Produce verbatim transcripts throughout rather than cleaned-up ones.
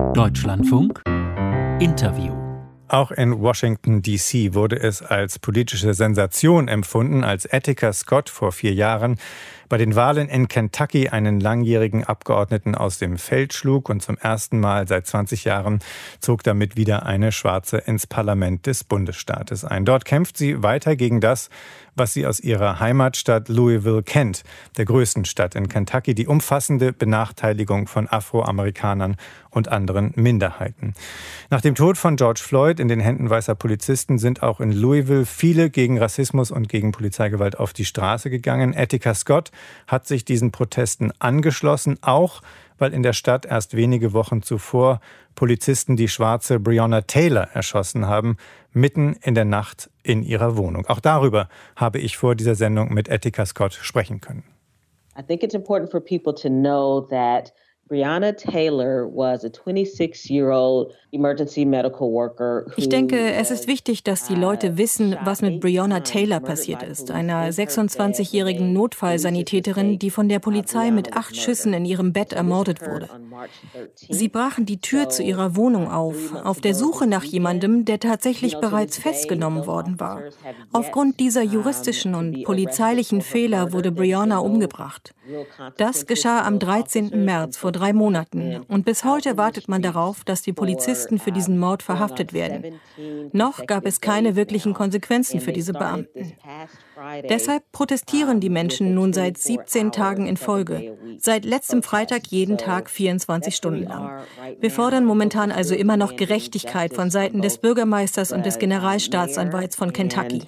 Deutschlandfunk Interview. Auch in Washington D C wurde es als politische Sensation empfunden, als Attica Scott vor vier Jahren bei den Wahlen in Kentucky einen langjährigen Abgeordneten aus dem Feld schlug und zum ersten Mal seit zwanzig Jahren zog damit wieder eine Schwarze ins Parlament des Bundesstaates ein. Dort kämpft sie weiter gegen das, was sie aus ihrer Heimatstadt Louisville kennt, der größten Stadt in Kentucky, die umfassende Benachteiligung von Afroamerikanern und anderen Minderheiten. Nach dem Tod von George Floyd in den Händen weißer Polizisten sind auch in Louisville viele gegen Rassismus und gegen Polizeigewalt auf die Straße gegangen. Attica Scott hat sich diesen Protesten angeschlossen, auch weil in der Stadt erst wenige Wochen zuvor Polizisten die schwarze Breonna Taylor erschossen haben, mitten in der Nacht in ihrer Wohnung. Auch darüber habe ich vor dieser Sendung mit Attica Scott sprechen können. I think it's important for people to know that Breonna Taylor was a twenty-six-year-old emergency medical worker. Ich denke, es ist wichtig, dass die Leute wissen, was mit Breonna Taylor passiert ist, einer sechsundzwanzigjährigen Notfallsanitäterin, die von der Polizei mit acht Schüssen in ihrem Bett ermordet wurde. Sie brachen die Tür zu ihrer Wohnung auf, auf der Suche nach jemandem, der tatsächlich bereits festgenommen worden war. Aufgrund dieser juristischen und polizeilichen Fehler wurde Breonna umgebracht. Das geschah am dreizehnten März vor drei Monaten und bis heute wartet man darauf, dass die Polizisten für diesen Mord verhaftet werden. Noch gab es keine wirklichen Konsequenzen für diese Beamten. Deshalb protestieren die Menschen nun seit siebzehn Tagen in Folge, seit letztem Freitag jeden Tag vierundzwanzig Stunden lang. Wir fordern momentan also immer noch Gerechtigkeit von Seiten des Bürgermeisters und des Generalstaatsanwalts von Kentucky.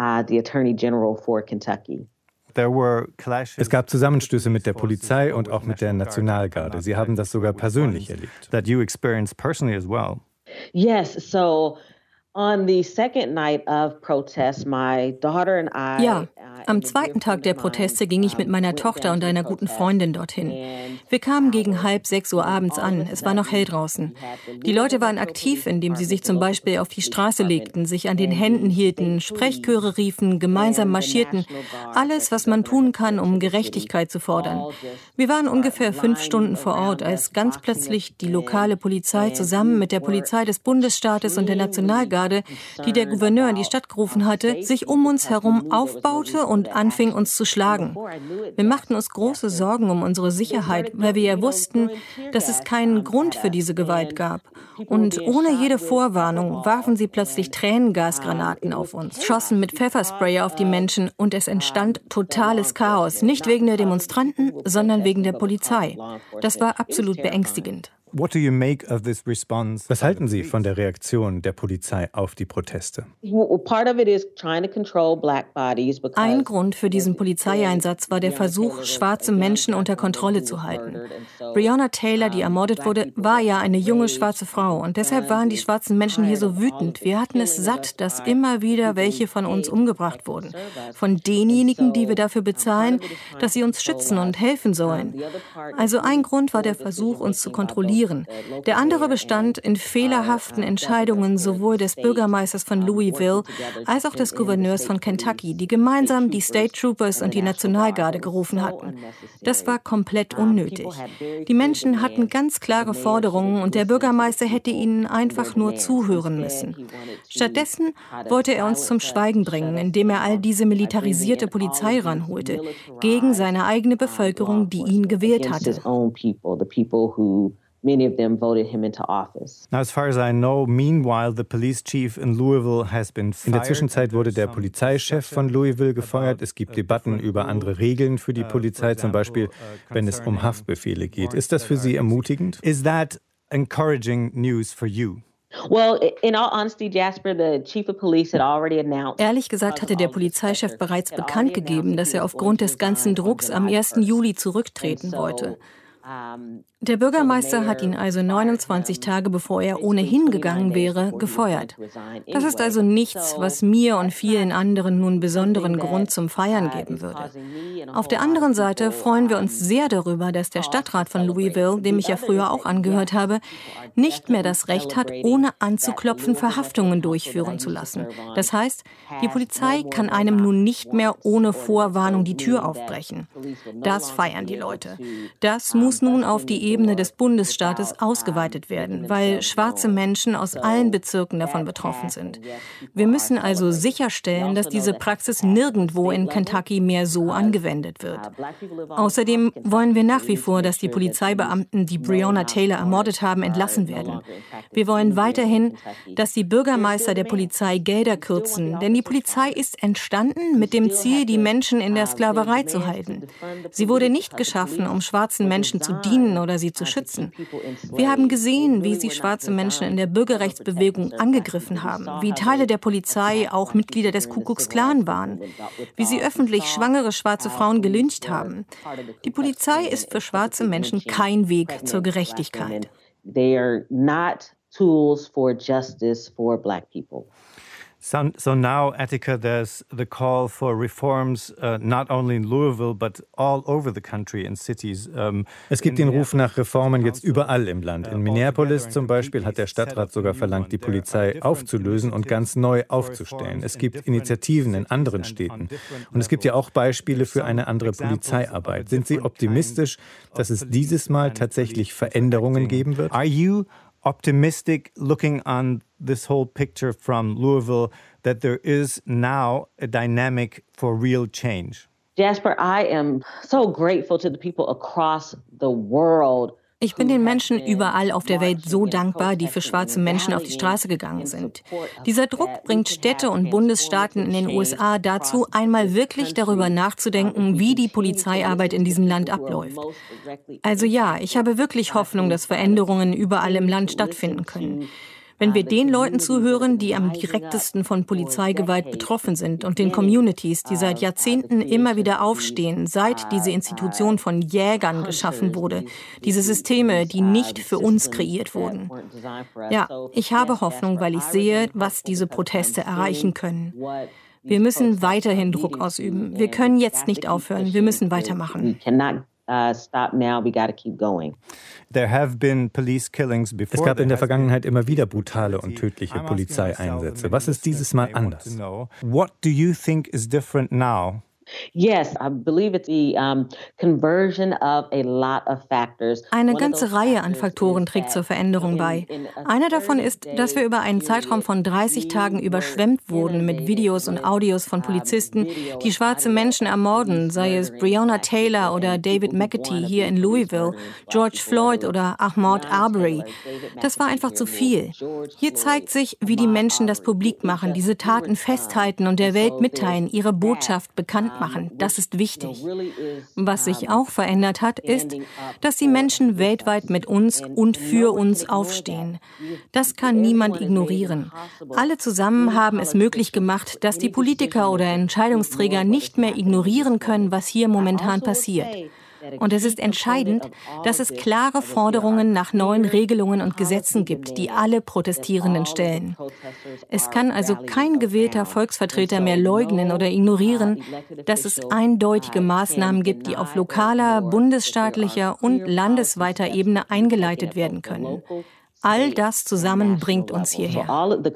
Es gab Zusammenstöße mit der Polizei und auch mit der Nationalgarde. Sie haben das sogar persönlich erlebt. That you experienced personally as well. Yes, so on the second night of protest, my daughter and I. Ja, am zweiten Tag der Proteste ging ich mit meiner Tochter und einer guten Freundin dorthin. Wir kamen gegen halb sechs Uhr abends an. Es war noch hell draußen. Die Leute waren aktiv, indem sie sich zum Beispiel auf die Straße legten, sich an den Händen hielten, Sprechchöre riefen, gemeinsam marschierten. Alles, was man tun kann, um Gerechtigkeit zu fordern. Wir waren ungefähr fünf Stunden vor Ort, als ganz plötzlich die lokale Polizei zusammen mit der Polizei des Bundesstaates und der Nationalgarde, die der Gouverneur in die Stadt gerufen hatte, sich um uns herum aufbaute und anfing, uns zu schlagen. Wir machten uns große Sorgen um unsere Sicherheit, weil wir ja wussten, dass es keinen Grund für diese Gewalt gab. Und ohne jede Vorwarnung warfen sie plötzlich Tränengasgranaten auf uns, schossen mit Pfefferspray auf die Menschen und es entstand totales Chaos, nicht wegen der Demonstranten, sondern wegen der Polizei. Das war absolut beängstigend. What do you make of this response? Was halten Sie von der Reaktion der Polizei auf die Proteste? Ein Grund für diesen Polizeieinsatz war der Versuch, schwarze Menschen unter Kontrolle zu halten. Breonna Taylor, die ermordet wurde, war ja eine junge schwarze Frau und deshalb waren die schwarzen Menschen hier so wütend. Wir hatten es satt, dass immer wieder welche von uns umgebracht wurden. Von denjenigen, die wir dafür bezahlen, dass sie uns schützen und helfen sollen. Also ein Grund war der Versuch, uns zu kontrollieren. Der andere bestand in fehlerhaften Entscheidungen sowohl des Bürgermeisters von Louisville als auch des Gouverneurs von Kentucky, die gemeinsam die State Troopers und die Nationalgarde gerufen hatten. Das war komplett unnötig. Die Menschen hatten ganz klare Forderungen und der Bürgermeister hätte ihnen einfach nur zuhören müssen. Stattdessen wollte er uns zum Schweigen bringen, indem er all diese militarisierte Polizei ranholte, gegen seine eigene Bevölkerung, die ihn gewählt hatte. Many of them voted him into office. Now, as far as I know, meanwhile, the police chief in Louisville has been fired. In der Zwischenzeit wurde der Polizeichef von Louisville gefeuert. Es gibt Debatten über andere Regeln für die Polizei, zum Beispiel, wenn es um Haftbefehle geht. Ist das für Sie ermutigend? Is that encouraging news for you? Ehrlich gesagt hatte der Polizeichef bereits bekannt gegeben, dass er aufgrund des ganzen Drucks am ersten Juli zurücktreten wollte. Der Bürgermeister hat ihn also neunundzwanzig Tage bevor er ohnehin gegangen wäre, gefeuert. Das ist also nichts, was mir und vielen anderen nun besonderen Grund zum Feiern geben würde. Auf der anderen Seite freuen wir uns sehr darüber, dass der Stadtrat von Louisville, dem ich ja früher auch angehört habe, nicht mehr das Recht hat, ohne anzuklopfen, Verhaftungen durchführen zu lassen. Das heißt, die Polizei kann einem nun nicht mehr ohne Vorwarnung die Tür aufbrechen. Das feiern die Leute. Das muss muss nun auf die Ebene des Bundesstaates ausgeweitet werden, weil schwarze Menschen aus allen Bezirken davon betroffen sind. Wir müssen also sicherstellen, dass diese Praxis nirgendwo in Kentucky mehr so angewendet wird. Außerdem wollen wir nach wie vor, dass die Polizeibeamten, die Breonna Taylor ermordet haben, entlassen werden. Wir wollen weiterhin, dass die Bürgermeister der Polizei Gelder kürzen, denn die Polizei ist entstanden mit dem Ziel, die Menschen in der Sklaverei zu halten. Sie wurde nicht geschaffen, um schwarzen Menschen zu dienen oder sie zu schützen. Wir haben gesehen, wie sie schwarze Menschen in der Bürgerrechtsbewegung angegriffen haben, wie Teile der Polizei auch Mitglieder des Ku Klux Klan waren, wie sie öffentlich schwangere schwarze Frauen gelyncht haben. Die Polizei ist für schwarze Menschen kein Weg zur Gerechtigkeit. They are not tools for justice for Black people. So, so now, Attica, there's the call for reforms uh, not only in Louisville, but all over the country in cities. Um, es gibt den Ruf nach Reformen jetzt überall im Land. In Minneapolis zum Beispiel hat der Stadtrat sogar verlangt, die Polizei aufzulösen und ganz neu aufzustellen. Es gibt Initiativen in anderen Städten. Und es gibt ja auch Beispiele für eine andere Polizeiarbeit. Sind Sie optimistisch, dass es dieses Mal tatsächlich Veränderungen geben wird? Are you optimistic looking on this whole picture from Louisville that there is now a dynamic for real change? Jasper, I am so grateful to the people across the world. Ich bin den Menschen überall auf der Welt so dankbar, die für schwarze Menschen auf die Straße gegangen sind. Dieser Druck bringt Städte und Bundesstaaten in den U S A dazu, einmal wirklich darüber nachzudenken, wie die Polizeiarbeit in diesem Land abläuft. Also ja, ich habe wirklich Hoffnung, dass Veränderungen überall im Land stattfinden können. Wenn wir den Leuten zuhören, die am direktesten von Polizeigewalt betroffen sind und den Communities, die seit Jahrzehnten immer wieder aufstehen, seit diese Institution von Jägern geschaffen wurde, diese Systeme, die nicht für uns kreiert wurden. Ja, ich habe Hoffnung, weil ich sehe, was diese Proteste erreichen können. Wir müssen weiterhin Druck ausüben. Wir können jetzt nicht aufhören. Wir müssen weitermachen. Uh, stop now, we gotta keep going. There have been police killings before. Es gab in der Vergangenheit immer wieder brutale und tödliche Polizeieinsätze. Was ist dieses Mal anders? What do you think is different now? Yes, I believe it's the um, conversion of a lot of factors. Eine ganze Reihe an Faktoren trägt zur Veränderung bei. Einer davon ist, dass wir über einen Zeitraum von dreißig Tagen überschwemmt wurden mit Videos und Audios von Polizisten, die schwarze Menschen ermorden, sei es Breonna Taylor oder David McAtee hier in Louisville, George Floyd oder Ahmaud Arbery. Das war einfach zu viel. Hier zeigt sich, wie die Menschen das publik machen, diese Taten festhalten und der Welt mitteilen, ihre Botschaft bekannt machen. Das ist wichtig. Was sich auch verändert hat, ist, dass die Menschen weltweit mit uns und für uns aufstehen. Das kann niemand ignorieren. Alle zusammen haben es möglich gemacht, dass die Politiker oder Entscheidungsträger nicht mehr ignorieren können, was hier momentan passiert. Und es ist entscheidend, dass es klare Forderungen nach neuen Regelungen und Gesetzen gibt, die alle Protestierenden stellen. Es kann also kein gewählter Volksvertreter mehr leugnen oder ignorieren, dass es eindeutige Maßnahmen gibt, die auf lokaler, bundesstaatlicher und landesweiter Ebene eingeleitet werden können. All das zusammen bringt uns hierher. Und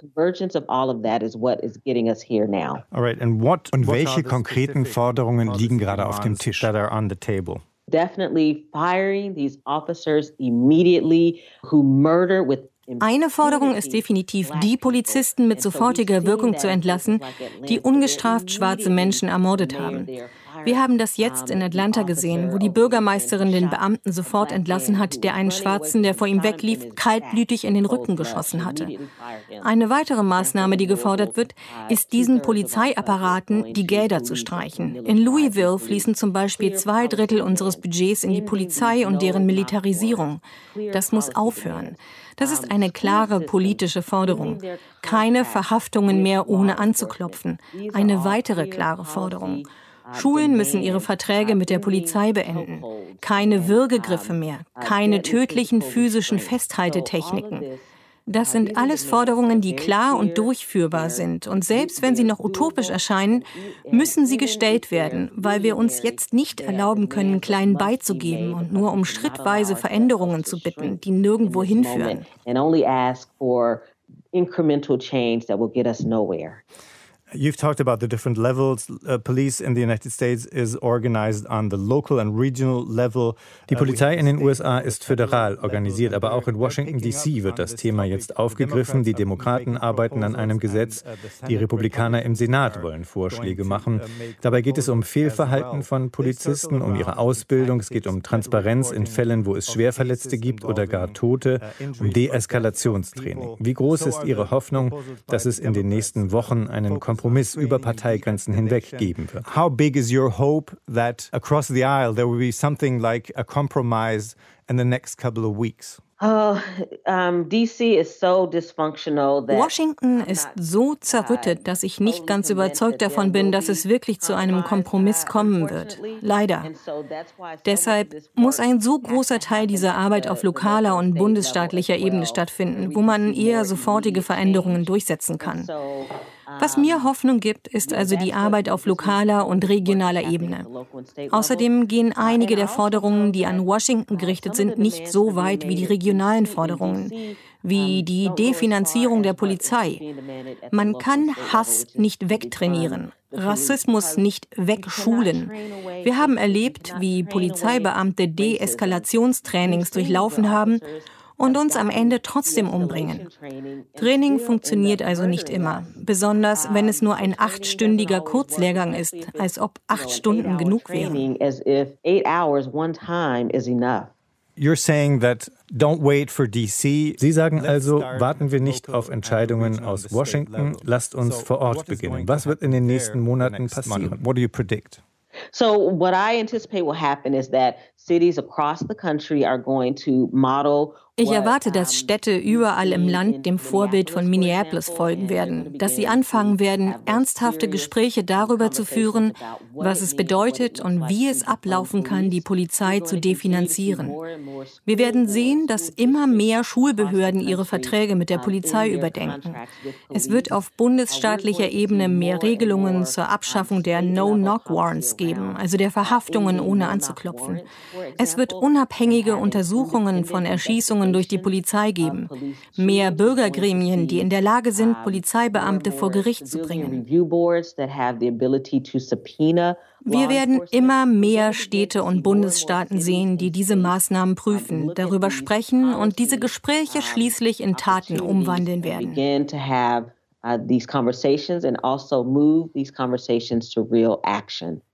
welche konkreten Forderungen liegen gerade auf dem Tisch? Definitely firing these officers immediately who murder with Eine Forderung ist definitiv, die Polizisten mit sofortiger Wirkung zu entlassen, die ungestraft schwarze Menschen ermordet haben. Wir haben das jetzt in Atlanta gesehen, wo die Bürgermeisterin den Beamten sofort entlassen hat, der einen Schwarzen, der vor ihm weglief, kaltblütig in den Rücken geschossen hatte. Eine weitere Maßnahme, die gefordert wird, ist, diesen Polizeiapparaten die Gelder zu streichen. In Louisville fließen zum Beispiel zwei Drittel unseres Budgets in die Polizei und deren Militarisierung. Das muss aufhören. Das ist eine klare politische Forderung. Keine Verhaftungen mehr, ohne anzuklopfen. Eine weitere klare Forderung. Schulen müssen ihre Verträge mit der Polizei beenden. Keine Würgegriffe mehr, keine tödlichen physischen Festhaltetechniken. Das sind alles Forderungen, die klar und durchführbar sind. Und selbst wenn sie noch utopisch erscheinen, müssen sie gestellt werden, weil wir uns jetzt nicht erlauben können, klein beizugeben und nur um schrittweise Veränderungen zu bitten, die nirgendwo hinführen. You've talked about the different levels. Uh, police in the United States is organized on the local and regional level. Die Polizei in den U S A ist föderal organisiert, aber auch in Washington D C wird das Thema jetzt aufgegriffen. Die Demokraten arbeiten an einem Gesetz. Die Republikaner im Senat wollen Vorschläge machen. Dabei geht es um Fehlverhalten von Polizisten, um ihre Ausbildung. Es geht um Transparenz in Fällen, wo es Schwerverletzte gibt oder gar Tote, um Deeskalationstraining. Wie groß ist Ihre Hoffnung, dass es in den nächsten Wochen einen Kompromiss über Parteigrenzen hinweg geben wird? How big is your hope that across the aisle there will be something like a compromise in the next couple of weeks? Oh, um, D C is so dysfunctional that Washington ist so zerrüttet, dass ich nicht ganz überzeugt davon bin, dass es wirklich zu einem Kompromiss kommen wird. Leider. Deshalb muss ein so großer Teil dieser Arbeit auf lokaler und bundesstaatlicher Ebene stattfinden, wo man eher sofortige Veränderungen durchsetzen kann. Was mir Hoffnung gibt, ist also die Arbeit auf lokaler und regionaler Ebene. Außerdem gehen einige der Forderungen, die an Washington gerichtet sind, nicht so weit wie die regionalen Forderungen, wie die Definanzierung der Polizei. Man kann Hass nicht wegtrainieren, Rassismus nicht wegschulen. Wir haben erlebt, wie Polizeibeamte Deeskalationstrainings durchlaufen haben und uns am Ende trotzdem umbringen. Training funktioniert also nicht immer, besonders wenn es nur ein achtstündiger Kurzlehrgang ist, als ob acht Stunden genug wären. You're saying that don't wait for D C. Sie sagen also, warten wir nicht auf Entscheidungen aus Washington, lasst uns vor Ort beginnen. Was wird in den nächsten Monaten passieren? What do you predict? So what I anticipate will happen is that cities across the country are going to model. Ich erwarte, dass Städte überall im Land dem Vorbild von Minneapolis folgen werden, dass sie anfangen werden, ernsthafte Gespräche darüber zu führen, was es bedeutet und wie es ablaufen kann, die Polizei zu definanzieren. Wir werden sehen, dass immer mehr Schulbehörden ihre Verträge mit der Polizei überdenken. Es wird auf bundesstaatlicher Ebene mehr Regelungen zur Abschaffung der No-Knock-Warrants geben, also der Verhaftungen ohne anzuklopfen. Es wird unabhängige Untersuchungen von Erschießungen durch die Polizei geben. Mehr Bürgergremien, die in der Lage sind, Polizeibeamte vor Gericht zu bringen. Wir werden immer mehr Städte und Bundesstaaten sehen, die diese Maßnahmen prüfen, darüber sprechen und diese Gespräche schließlich in Taten umwandeln werden. These conversations and also move these conversations to real action.